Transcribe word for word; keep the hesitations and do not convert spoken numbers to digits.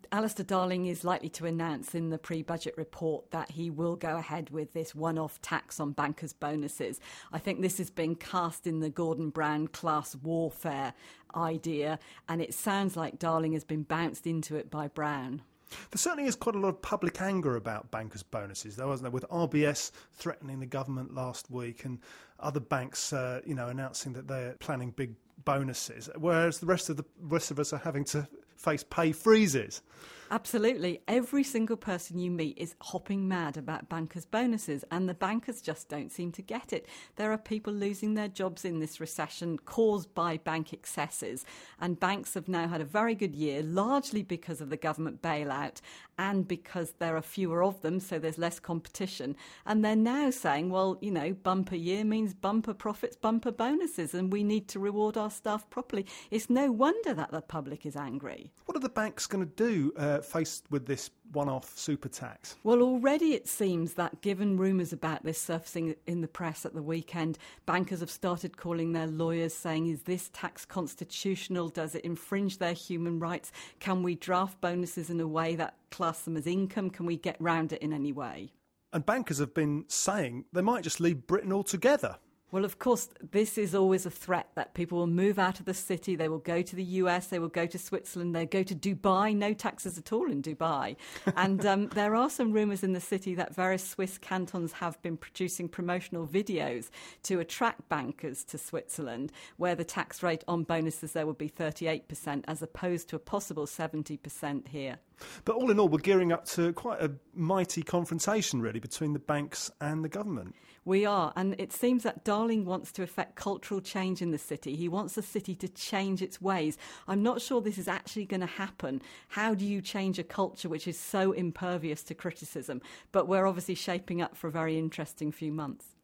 Alistair Darling is likely to announce in the pre-budget report that he will go ahead with this one-off tax on bankers' bonuses. I think this has been cast in the Gordon Brown class warfare idea, and it sounds like Darling has been bounced into it by Brown. There certainly is quite a lot of public anger about bankers' bonuses, though, wasn't there? With R B S threatening the government last week and other banks, uh, you know, announcing that they're planning big bonuses, whereas the rest of the rest of us are having to face pay freezes. Absolutely. Every single person you meet is hopping mad about bankers' bonuses, and the bankers just don't seem to get it. There are people losing their jobs in this recession caused by bank excesses, and banks have now had a very good year, largely because of the government bailout and because there are fewer of them, so there's less competition. And they're now saying, well, you know, bumper year means bumper profits, bumper bonuses, and we need to reward our staff properly. It's no wonder that the public is angry. What are the banks going to do uh, faced with this one-off super tax? Well, already it seems that, given rumours about this surfacing in the press at the weekend, bankers have started calling their lawyers saying, is this tax constitutional? Does it infringe their human rights? Can we draft bonuses in a way that class them as income? Can we get round it in any way? And bankers have been saying they might just leave Britain altogether. Well, of course, this is always a threat that people will move out of the city, they will go to the U S, they will go to Switzerland, they'll go to Dubai, no taxes at all in Dubai. And um, there are some rumours in the city that various Swiss cantons have been producing promotional videos to attract bankers to Switzerland, where the tax rate on bonuses there would be thirty-eight percent as opposed to a possible seventy percent here. But all in all, we're gearing up to quite a mighty confrontation, really, between the banks and the government. We are, and it seems that Darling wants to effect cultural change in the city. He wants the city to change its ways. I'm not sure this is actually going to happen. How do you change a culture which is so impervious to criticism? But we're obviously shaping up for a very interesting few months.